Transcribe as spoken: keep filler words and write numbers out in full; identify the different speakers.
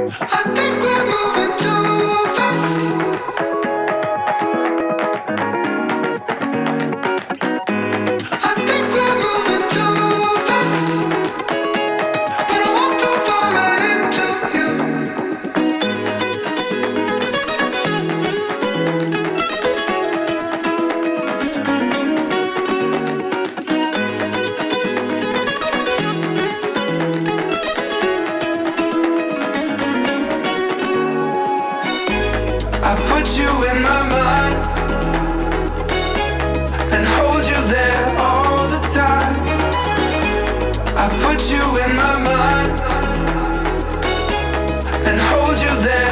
Speaker 1: I think we're moving too fast. I think we're moving too fast. But I want to fall right into you. I put you in my mind and hold you there all the time. I put you in my mind and hold you there